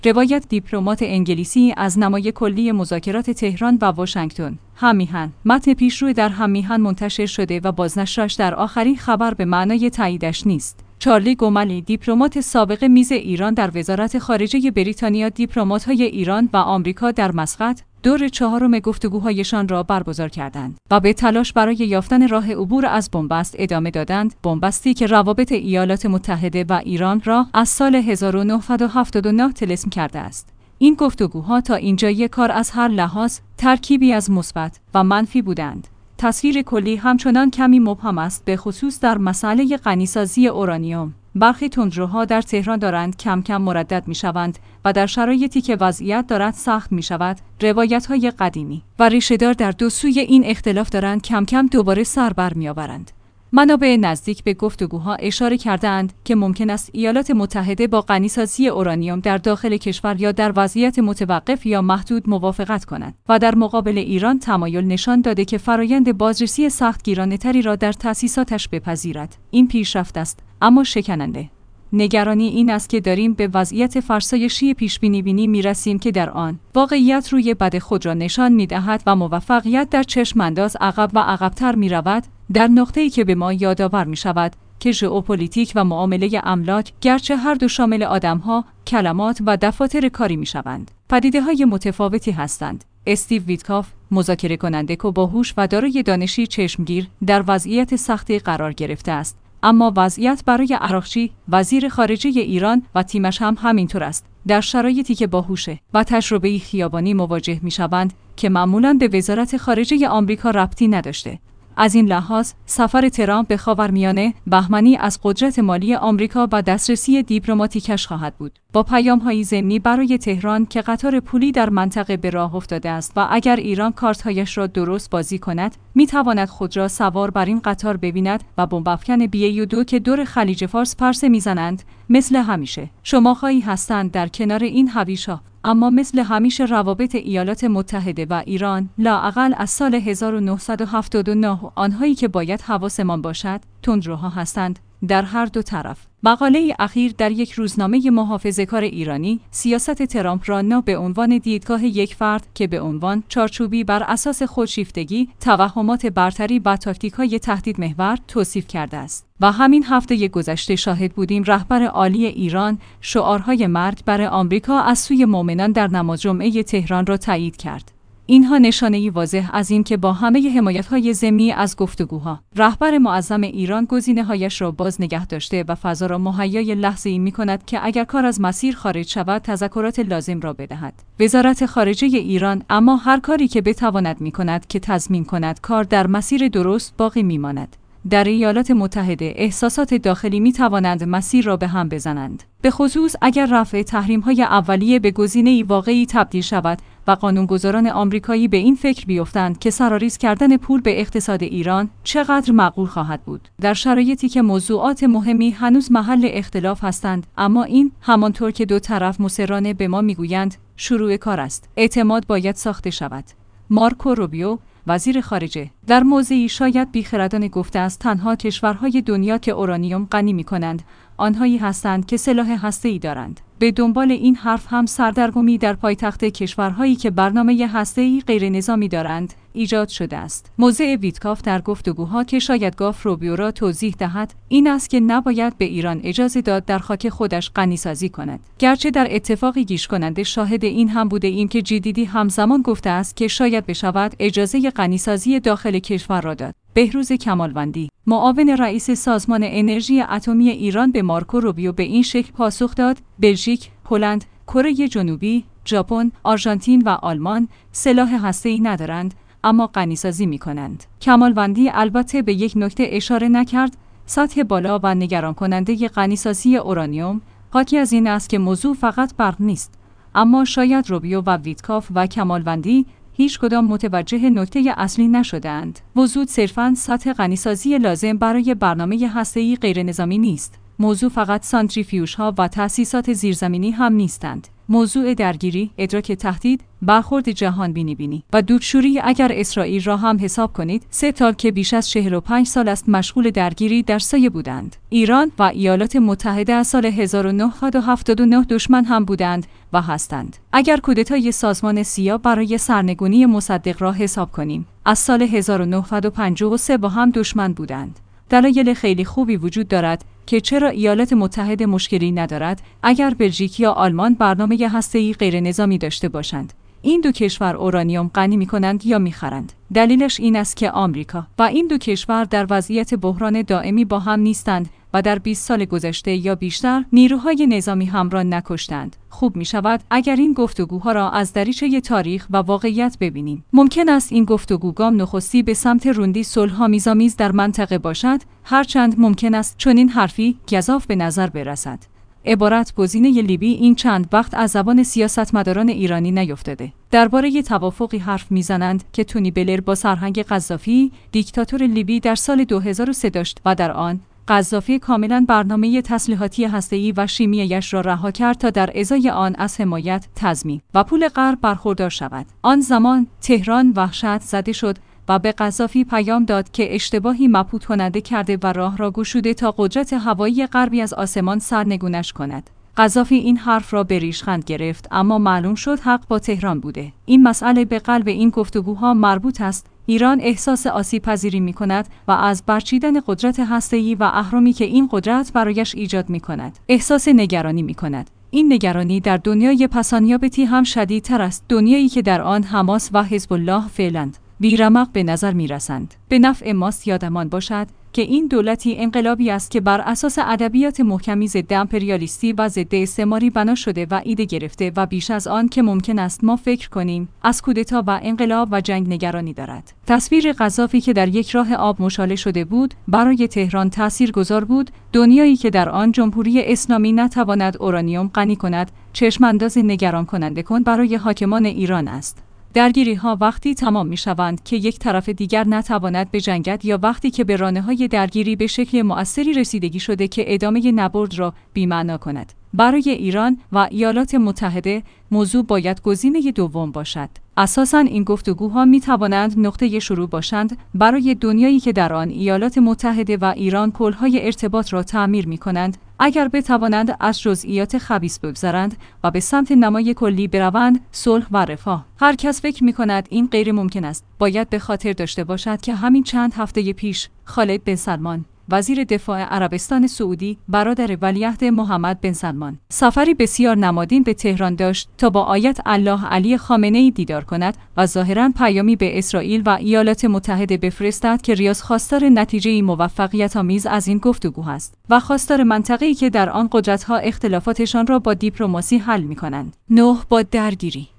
روایت دیپلمات انگلیسی از نمای کلی مذاکرات تهران و واشنگتن. هممیهن. متن پیشرو در هممیهن منتشر شده و بازنشرش در آخرین خبر به معنای تاییدش نیست. چارلی گوملی، دیپلمات سابق میز ایران در وزارت خارجه بریتانیا، دیپلمات‌های ایران و آمریکا در مسقط دور 4 گفتگوهایشان را برگزار کردند و به تلاش برای یافتن راه عبور از بنبست ادامه دادند. بنبستی که روابط ایالات متحده و ایران را از سال 1979 طلسم کرده است. این گفتگوها تا اینجای کار از هر لحاظ ترکیبی از مثبت و منفی بودند. تصویر کلی همچنان کمی مبهم است، به خصوص در مسئله غنیسازی اورانیوم. برخی تندروها در تهران دارند کم کم مردد می‌شوند و در شرایطی که وضعیت دارد سخت می‌شود، روایت‌های قدیمی و ریشه‌دار در دو سوی این اختلاف دارند کم کم دوباره سر برمی‌آورند. منابع نزدیک به گفتگوها اشاره کرده‌اند که ممکن است ایالات متحده با غنیسازی اورانیوم در داخل کشور یا در وضعیت متوقف یا محدود موافقت کنند و در مقابل ایران تمایل نشان داده که فرایند بازرسی سختگیرانه‌تری را در تأسیساتش بپذیرد. این پیشرفت است، اما شکننده. نگرانی این است که داریم به وضعیت فرسایشی پیش‌بینی می‌رسیم که در آن واقعیت روی بد خود را نشان می‌دهد و موفقیت در چشم‌انداز عقب و عقب‌تر می‌رود، در نقطه‌ای که به ما یادآور می‌شود که ژئوپلیتیک و معامله املاک گرچه هر دو شامل آدم‌ها، کلمات و دفاتر کاری می‌شوند، پدیده‌های متفاوتی هستند. استیو ویتکاف، مذاکره کننده باهوش و دارای دانشی چشمگیر، در وضعیت سختی قرار گرفته است. اما وضعیت برای عراقچی، وزیر خارجه ایران و تیمش هم همینطور است. در شرایطی که با هوش و تجربه خیابانی مواجه می‌شوند که معمولاً به وزارت خارجه آمریکا ربطی نداشته. از این لحاظ سفر ترامپ به خاورمیانه بهمنی از قدرت مالی آمریکا و دسترسی دیپلماتیکش خواهد بود، با پیام‌های ضمنی برای تهران که قطار پولی در منطقه به راه افتاده است و اگر ایران کارت‌هایش را درست بازی کند، می‌تواند خود را سوار بر این قطار ببیند و بمب‌افکن BU-2 که دور خلیج فارس پرسه می‌زنند مثل همیشه شماخایی هستند در کنار این هویش‌ها. اما مثل همیشه روابط ایالات متحده و ایران لااقل از سال 1979 آنهایی که باید حواسمان باشد تندروها هستند در هر دو طرف. مقاله اخیر در یک روزنامه محافظه‌کار ایرانی سیاست ترامپ را نه به عنوان دیدگاه یک فرد که به عنوان چارچوبی بر اساس خودشیفتگی، توهمات برتری و تاکتیک‌های تهدید محور توصیف کرده است. و همین هفته گذشته شاهد بودیم رهبر عالی ایران شعارهای مرگ بر آمریکا از سوی مؤمنان در نماز جمعه تهران را تایید کرد. اینها نشانه‌ای واضح از این که با همه حمایت‌های ضمنی از گفتگوها، رهبر معظم ایران گزینه‌هایش را باز نگه داشته و فضا را مهیای لحظه‌ای می‌کند که اگر کار از مسیر خارج شود تذکرات لازم را بدهد. وزارت خارجه ایران اما هر کاری که بتواند می‌کند که تضمین کند کار در مسیر درست باقی می‌ماند. در ایالات متحده احساسات داخلی می توانند مسیر را به هم بزنند، به خصوص اگر رفع تحریم‌های اولیه به گزینه‌ای واقعی تبدیل شود و قانونگذاران آمریکایی به این فکر بیفتند که سرآریز کردن پول به اقتصاد ایران چقدر معقول خواهد بود، در شرایطی که موضوعات مهمی هنوز محل اختلاف هستند. اما این همانطور که دو طرف مصرانه به ما میگویند شروع کار است. اعتماد باید ساخته شود. مارکو روبیو، وزیر خارجه، در موضعی شاید بیخردانه گفته است تنها کشورهای دنیا که اورانیوم غنی می‌کنند آنهایی هستند که سلاح هسته‌ای دارند. به دنبال این حرف هم سردرگمی در پایتخت کشورهایی که برنامه هسته‌ای غیر نظامی دارند ایجاد شده است. موضع ویتکاف در گفتگوها که شایدگاه روبیو را توضیح دهد این است که نباید به ایران اجازه داد در خاک خودش غنی‌سازی کند. گرچه در اتفاقی گیج کننده شاهد این هم بوده ایم که جدیدی همزمان گفته است که شاید بشود اجازه غنی‌سازی داخل کشور را داد. بهروز کمالوندی، معاون رئیس سازمان انرژی اتمی ایران، به مارکو روبیو به این شکل پاسخ داد: بلژیک، هلند، کره جنوبی، ژاپن، آرژانتین و آلمان سلاح هسته‌ای ندارند اما غنی‌سازی می‌کنند. کمالوندی البته به یک نکته اشاره نکرد: سطح بالا و نگران کننده غنی‌سازی اورانیوم حاکی از این است که موضوع فقط برق نیست. اما شاید روبیو و ویتکاف و کمالوندی هیچ کدام متوجه نکته اصلی نشدند. موضوع صرفاً سطح غنی‌سازی لازم برای برنامه هسته‌ای غیرنظامی نیست. موضوع فقط سانتریفیوژها و تأسیسات زیرزمینی هم نیستند. موضوع درگیری، ادراک تهدید، برخورد جهان بینی و دودشوری اگر اسرائیل را هم حساب کنید، 3 تا که بیش از 45 سال است مشغول درگیری در سایه بودند. ایران و ایالات متحده از سال 1979 دشمن هم بودند و هستند. اگر کودتای سازمان سیا برای سرنگونی مصدق را حساب کنیم، از سال 1953 با هم دشمن بودند. دلایل خیلی خوبی وجود دارد که چرا ایالات متحده مشکلی ندارد اگر بلژیک یا آلمان برنامه هسته‌ای غیر نظامی داشته باشند. این دو کشور اورانیوم غنی می‌کنند یا می‌خرند. دلیلش این است که آمریکا و این دو کشور در وضعیت بحران دائمی با هم نیستند و در 20 سال گذشته یا بیشتر نیروهای نظامی هم را نکشتند. خوب می شود اگر این گفتگوها را از دریچه تاریخ و واقعیت ببینیم. ممکن است این گفتگو گام نخستی به سمت روندی صلح‌آمیز در منطقه باشد، هرچند ممکن است چنین حرفی گزاف به نظر برسد. عبارت گزینه لیبی این چند وقت از زبان سیاستمداران ایرانی نیفتاده. درباره توافقی حرف میزنند که تونی بلر با سرهنگ قذافی، دیکتاتور لیبی در سال 2003 داشت و در آن قذافی کاملا برنامه تسلیحاتی هسته‌ای و شیمیایش را رها کرد تا در ازای آن از حمایت، تضمین و پول غرب برخوردار شود. آن زمان تهران وحشت زده شد و به قذافی پیام داد که اشتباهی مبهوت کننده کرده و راه را گشوده تا قدرت هوایی غربی از آسمان سرنگونش کند. قذافی این حرف را به ریشخند گرفت، اما معلوم شد حق با تهران بوده. این مسئله به قلب این گفتگوها مربوط است. ایران احساس آسیب پذیری می کند و از برچیدن قدرت هسته‌ای و اهرامی که این قدرت برایش ایجاد می کند احساس نگرانی می کند. این نگرانی در دنیای پسانیابتی هم شدیدتر است، دنیایی که در آن حماس و حزب الله فعلاً بیرمق به نظر می رسند. به نفع ماست یادمان باشد که این دولتی انقلابی است که بر اساس ادبیات محکمی ضد امپریالیستی و ضد استعماری بنا شده و ایده گرفته و بیش از آن که ممکن است ما فکر کنیم از کودتا و انقلاب و جنگ نگرانی دارد. تصویر قذافی که در یک راه آب مشاله شده بود برای تهران تاثیرگذار بود. دنیایی که در آن جمهوری اسلامی نتواند اورانیوم غنی کند، چشمانداز نگران کننده کن برای حاکمان ایران است. درگیری‌ها وقتی تمام می‌شوند که یک طرف دیگر نتواند بجنگد یا وقتی که به رانه‌های درگیری به شکل مؤثری رسیدگی شده که ادامه نبرد را بی‌معنا کند. برای ایران و ایالات متحده موضوع باید گزینه دوم باشد. اساساً این گفتگوها می‌توانند نقطه شروع باشند برای دنیایی که در آن ایالات متحده و ایران پل‌های ارتباط را تعمیر می‌کنند، اگر بتوانند از جزئیات خبیث بگذرند و به سمت نمای کلی بروند، صلح و رفاه. هر کس فکر می‌کند این غیر ممکن است. باید به خاطر داشته باشد که همین چند هفته پیش خالد بن سلمان، وزیر دفاع عربستان سعودی، برادر ولیعهد محمد بن سلمان، سفری بسیار نمادین به تهران داشت تا با آیت الله علی خامنه‌ای دیدار کند و ظاهراً پیامی به اسرائیل و ایالات متحده بفرستد که ریاض خواستار نتیجه‌ای موفقیت‌آمیز از این گفتگو است و خواستار منطقه‌ای که در آن قدرت‌ها اختلافاتشان را با دیپلماسی حل می‌کنند. 9 با درگیری